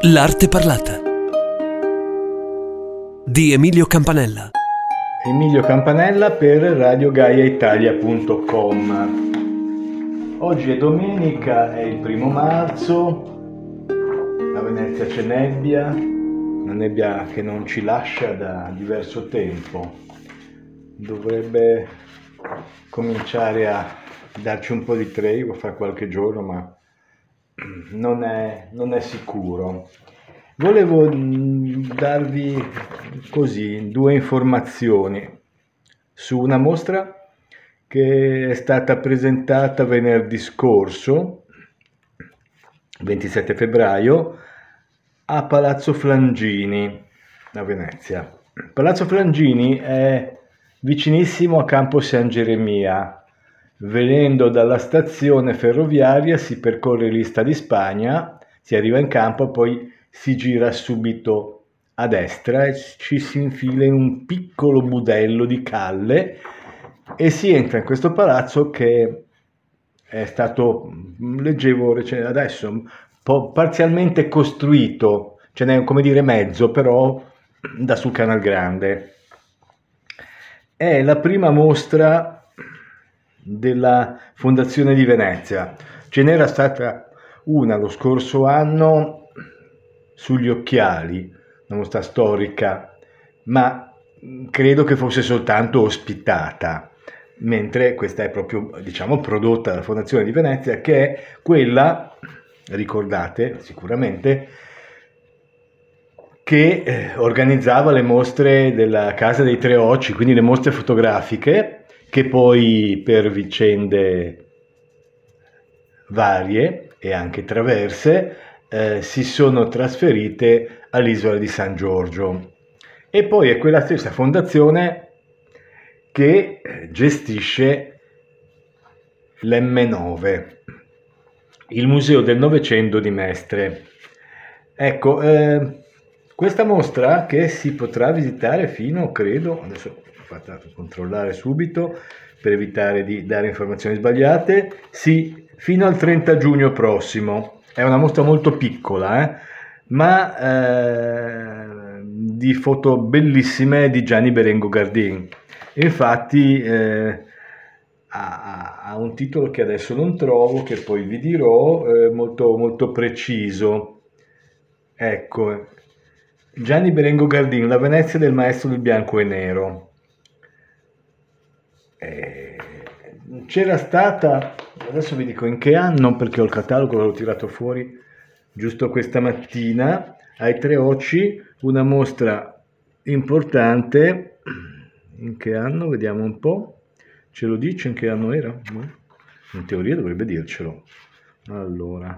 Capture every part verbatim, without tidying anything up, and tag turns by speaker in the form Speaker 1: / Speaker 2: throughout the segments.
Speaker 1: L'arte parlata di Emilio Campanella.
Speaker 2: Emilio Campanella per radio gaia italia punto com. Oggi è domenica, è il primo marzo, a Venezia c'è nebbia, una nebbia che non ci lascia da diverso tempo. Dovrebbe cominciare a darci un po' di tregua fra qualche giorno, ma non è, non è sicuro. Volevo darvi così due informazioni su una mostra che è stata presentata venerdì scorso, ventisette febbraio, a Palazzo Flangini a Venezia. Palazzo Flangini è vicinissimo a Campo San Geremia. Venendo dalla stazione ferroviaria si percorre l'Ista di Spagna, si arriva in campo, poi si gira subito a destra e ci si infila in un piccolo budello di calle e si entra in questo palazzo che è stato, leggevo adesso, un po' parzialmente costruito, ce n'è come dire mezzo, però da sul Canal Grande. È la prima mostra della Fondazione di Venezia. Ce n'era stata una lo scorso anno sugli occhiali, una mostra storica, ma credo che fosse soltanto ospitata, mentre questa è proprio, diciamo, prodotta dalla Fondazione di Venezia, che è quella, ricordate sicuramente, che eh, organizzava le mostre della Casa dei Tre Occhi, quindi le mostre fotografiche, che poi per vicende varie e anche traverse eh, si sono trasferite all'isola di San Giorgio. E poi è quella stessa fondazione che gestisce l'emme nove, il Museo del Novecento di Mestre. Ecco, eh, questa mostra che si potrà visitare fino, credo, adesso fatta controllare subito per evitare di dare informazioni sbagliate, sì, fino al trenta giugno prossimo. È una mostra molto piccola, eh, ma eh, di foto bellissime di Gianni Berengo Gardin. Infatti eh, ha, ha un titolo che adesso non trovo, che poi vi dirò, eh, molto, molto preciso. Ecco, Gianni Berengo Gardin, La Venezia del maestro del bianco e nero. Eh, c'era stata, adesso vi dico in che anno, perché ho il catalogo, l'ho tirato fuori giusto questa mattina, ai Tre Occhi, una mostra importante. In che anno? Vediamo un po', ce lo dice in che anno era? In teoria dovrebbe dircelo. Allora,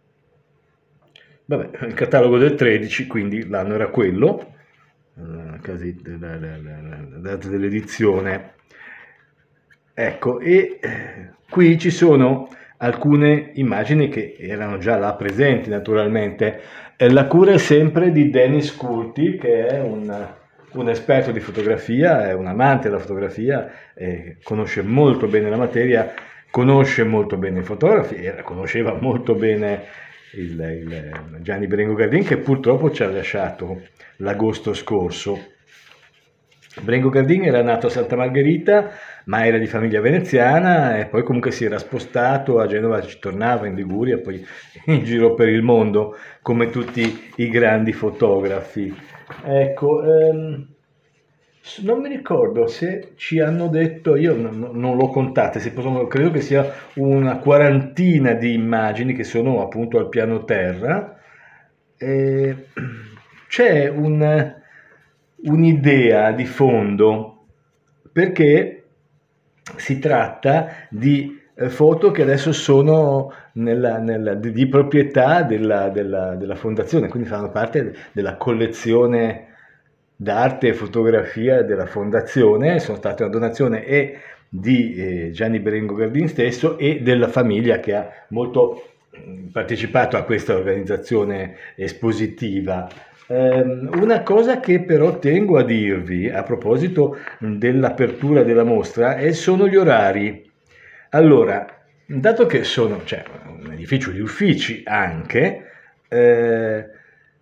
Speaker 2: vabbè, il catalogo del tredici, quindi l'anno era quello, la data dell'edizione. Ecco, e qui ci sono alcune immagini che erano già là presenti naturalmente. La cura è sempre di Denis Curti, che è un, un esperto di fotografia, è un amante della fotografia, eh, conosce molto bene la materia, conosce molto bene i fotografi e conosceva molto bene il, il Gianni Berengo Gardin, che purtroppo ci ha lasciato l'agosto scorso. Berengo Gardin era nato a Santa Margherita, ma era di famiglia veneziana e poi comunque si era spostato a Genova, ci tornava in Liguria, poi in giro per il mondo come tutti i grandi fotografi. Ecco, ehm, non mi ricordo se ci hanno detto, io non, non l'ho contate, se possono, credo che sia una quarantina di immagini che sono appunto al piano terra. E c'è un... un'idea di fondo, perché si tratta di foto che adesso sono nella, nella, di proprietà della, della, della fondazione, quindi fanno parte della collezione d'arte e fotografia della fondazione, sono state una donazione e di eh, Gianni Berengo Gardin stesso e della famiglia che ha molto partecipato a questa organizzazione espositiva. Una cosa che però tengo a dirvi a proposito dell'apertura della mostra è, sono gli orari. Allora, dato che sono, cioè, un edificio di uffici anche, eh,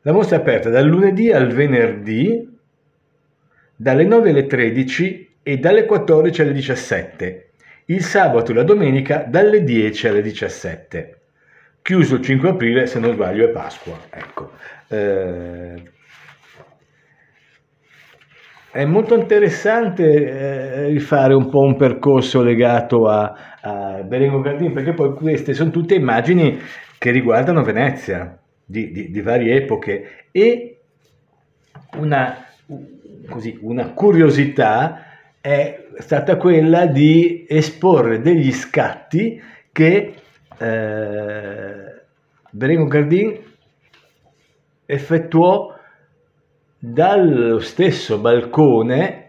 Speaker 2: La mostra è aperta dal lunedì al venerdì, dalle nove alle tredici e dalle quattordici alle diciassette. Il sabato e la domenica dalle dieci alle diciassette. Chiuso il cinque aprile, se non sbaglio è Pasqua. Ecco. Eh, è molto interessante eh, rifare un po' un percorso legato a, a Berengo Gardin, perché poi queste sono tutte immagini che riguardano Venezia, di, di, di varie epoche, e una, così, una curiosità è stata quella di esporre degli scatti che eh, Berengo Gardin effettuò dallo stesso balcone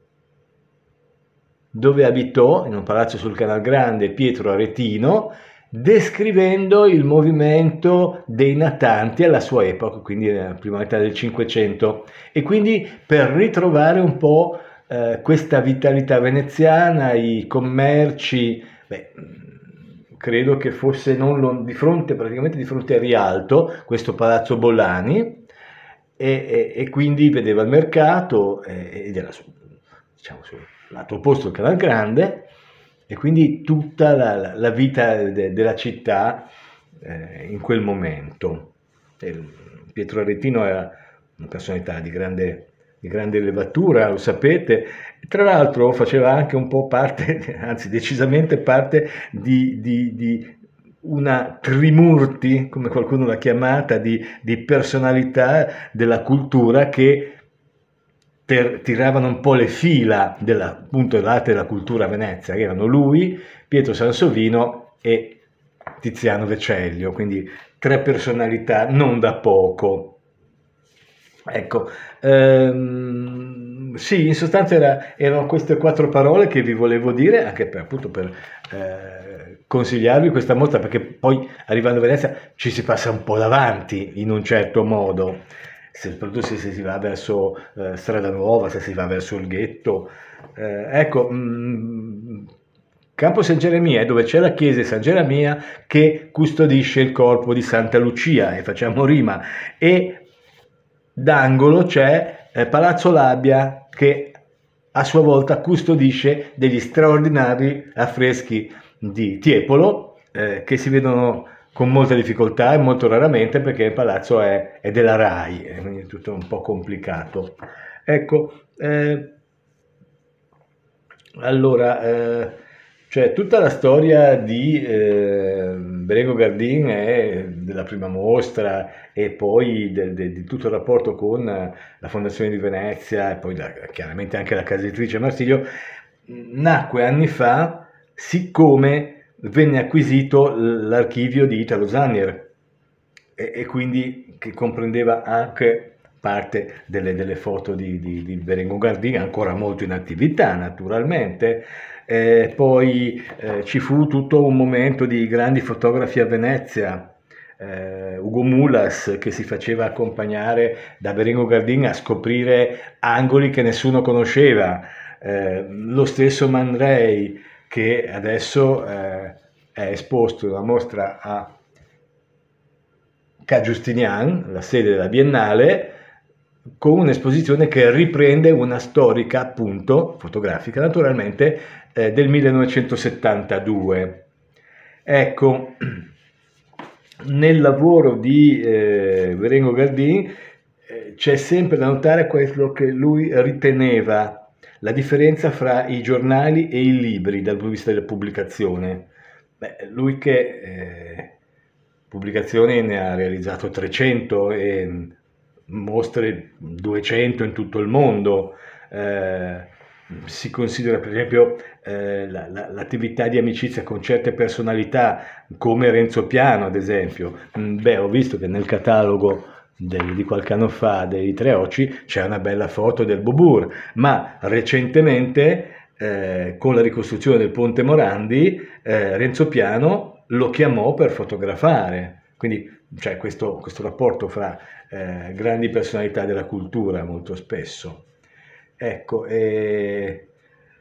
Speaker 2: dove abitò, in un palazzo sul Canal Grande, Pietro Aretino, descrivendo il movimento dei natanti alla sua epoca, quindi nella prima metà del Cinquecento, e quindi per ritrovare un po' eh, questa vitalità veneziana, i commerci, beh, credo che fosse non lo, di fronte, praticamente di fronte a Rialto, questo Palazzo Bollani, e, e, e quindi vedeva il mercato ed era su, diciamo, sull'altro posto del Canal Grande, e quindi tutta la, la vita de, della città eh, in quel momento. E Pietro Aretino era una personalità di grande, di grande levatura, lo sapete, tra l'altro faceva anche un po' parte, anzi decisamente parte di, di, di una trimurti, come qualcuno l'ha chiamata, di, di personalità della cultura che ter, tiravano un po' le fila della, appunto, dell'arte della cultura a Venezia, che erano lui, Pietro Sansovino e Tiziano Vecellio, quindi tre personalità non da poco. Ecco, ehm, sì, in sostanza era, erano queste quattro parole che vi volevo dire, anche per, appunto per eh, consigliarvi questa mostra, perché poi arrivando a Venezia ci si passa un po' davanti in un certo modo, se, soprattutto se, se si va verso eh, Strada Nuova, se si va verso il ghetto. Eh, ecco, mh, Campo San Geremia è dove c'è la chiesa di San Geremia che custodisce il corpo di Santa Lucia, e facciamo rima, e d'angolo c'è eh, Palazzo Labbia, che a sua volta custodisce degli straordinari affreschi di Tiepolo eh, che si vedono con molta difficoltà e molto raramente, perché il palazzo è, è della RAI, e quindi è tutto un po' complicato. Ecco, eh, allora, eh, cioè tutta la storia di eh, Berengo Gardin e della prima mostra, e poi de, de, di tutto il rapporto con la Fondazione di Venezia, e poi la, chiaramente anche la casa editrice Marsilio, nacque anni fa siccome venne acquisito l'archivio di Italo Zannier, e, e quindi che comprendeva anche parte delle, delle foto di, di, di Berengo Gardin, ancora molto in attività naturalmente. Eh, poi eh, ci fu tutto un momento di grandi fotografi a Venezia, eh, Ugo Mulas, che si faceva accompagnare da Berengo Gardin a scoprire angoli che nessuno conosceva, eh, lo stesso Man Ray, che adesso eh, è esposto in una mostra a Ca' Giustinian, la sede della Biennale, con un'esposizione che riprende una storica, appunto, fotografica naturalmente, eh, del millenovecentosettantadue. Ecco, nel lavoro di eh, Berengo Gardin eh, c'è sempre da notare quello che lui riteneva la differenza fra i giornali e i libri dal punto di vista della pubblicazione. Beh, lui che eh, pubblicazioni ne ha realizzato trecento e mostre duecento in tutto il mondo. Eh, si considera per esempio eh, la, la, l'attività di amicizia con certe personalità come Renzo Piano, ad esempio. Beh, ho visto che nel catalogo del, di qualche anno fa dei Tre Oci c'è una bella foto del Bobur, ma recentemente eh, con la ricostruzione del Ponte Morandi eh, Renzo Piano lo chiamò per fotografare, quindi c'è questo, questo rapporto fra eh, grandi personalità della cultura molto spesso. Ecco, eh,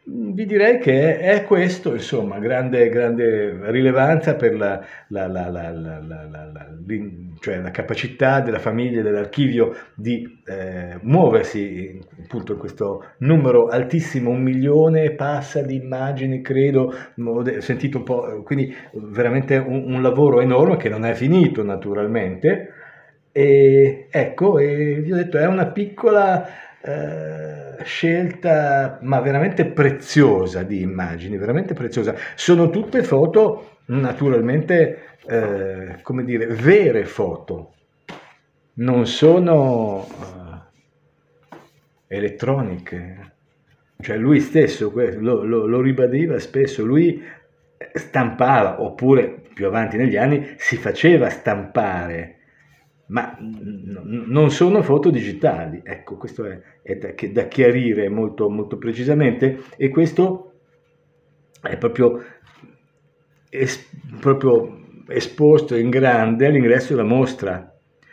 Speaker 2: vi direi che è, è questo, insomma, grande, grande rilevanza per la, la, la, la, la, la, la, la, cioè la capacità della famiglia, dell'archivio di eh, muoversi appunto in questo numero altissimo, un milione e passa di immagini, credo, ho sentito un po', quindi veramente un, un lavoro enorme che non è finito naturalmente. E ecco, e vi ho detto, è una piccola eh, scelta, ma veramente preziosa di immagini, veramente preziosa. Sono tutte foto, naturalmente, eh, come dire, vere foto, non sono uh, elettroniche. Cioè lui stesso lo, lo, lo ribadiva spesso, lui stampava, oppure più avanti negli anni si faceva stampare, ma non sono foto digitali. Ecco, questo è, è da, da chiarire molto, molto precisamente, e questo è proprio, es, proprio esposto in grande all'ingresso della mostra.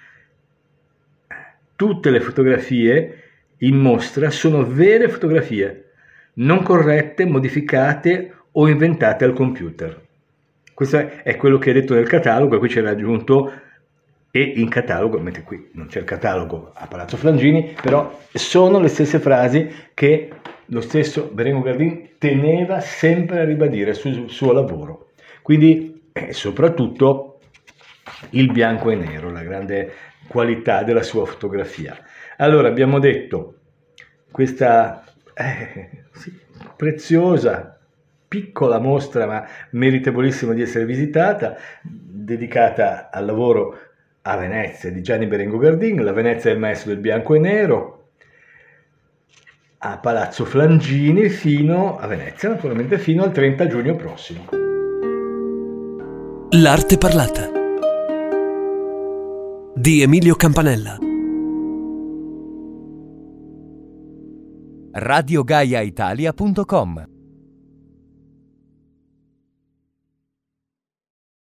Speaker 2: Tutte le fotografie in mostra sono vere fotografie, non corrette, modificate o inventate al computer. Questo è, è quello che è detto nel catalogo, e qui c'era aggiunto e in catalogo, mentre qui non c'è il catalogo a Palazzo Flangini, però sono le stesse frasi che lo stesso Berengo Gardin teneva sempre a ribadire sul suo lavoro. Quindi eh, soprattutto il bianco e nero, la grande qualità della sua fotografia. Allora abbiamo detto questa eh, sì, preziosa, piccola mostra, ma meritevolissima di essere visitata, dedicata al lavoro a Venezia di Gianni Berengo Gardin, la Venezia del maestro del bianco e nero, a Palazzo Flangini, fino a Venezia naturalmente, fino al trenta giugno prossimo.
Speaker 1: L'arte parlata di Emilio Campanella.
Speaker 3: radio gaia italia punto com